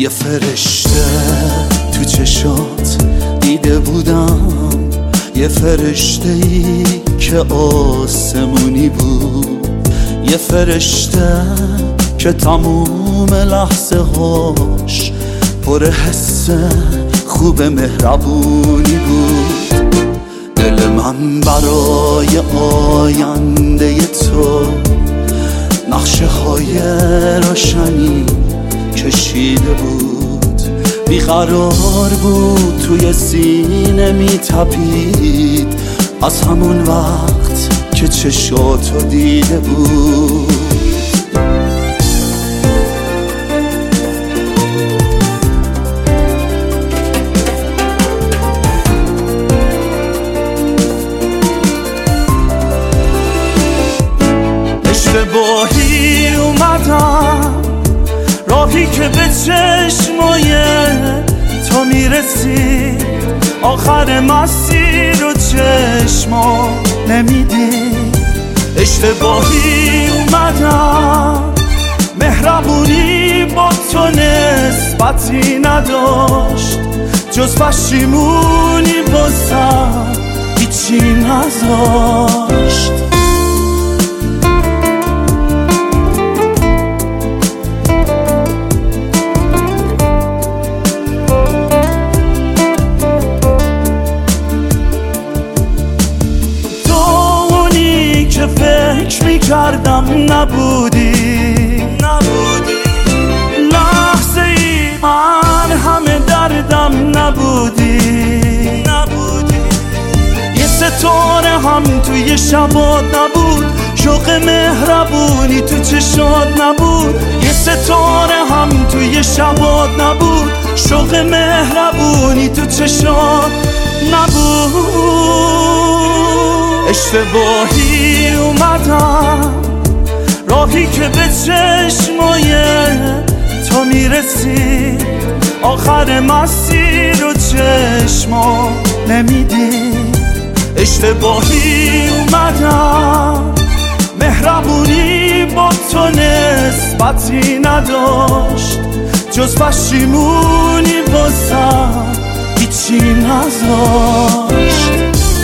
یه فرشته تو چشات دیده بودم، یه فرشته ای که آسمونی بود، یه فرشته که تموم لحظه هاش پر حس خوب مهربونی بود. دل من برای آینده تو نقشه های روشنی کشیده بود، بیقرار بود توی سینه میتپید از همون وقت که چشاتو دیده بود. اشتباهی اومدم راهی که به چشمای تو میرسی، آخر مسیر و چشما نمیدی. اشتباهی اومدم مهربونی با تو نسبتی نداشت، جز پشیمونی بازم هیچی نذاشت. فکر میکردم نبودی لحظه ای من همه دردم نبودی. یه ستاره هم توی شبات نبود، شوق مهربونی تو چشات نبود. یه ستاره هم توی شبات نبود، شوق مهربونی تو چشات نبود. اشتباهی اومدم راهی که به چشمای تو میرسی، آخر مسیر و چشما نمیدی. اشتباهی اومدم مهربونی با تو نسبتی نداشت، جز پشیمونی بازم هیچی نذاشت.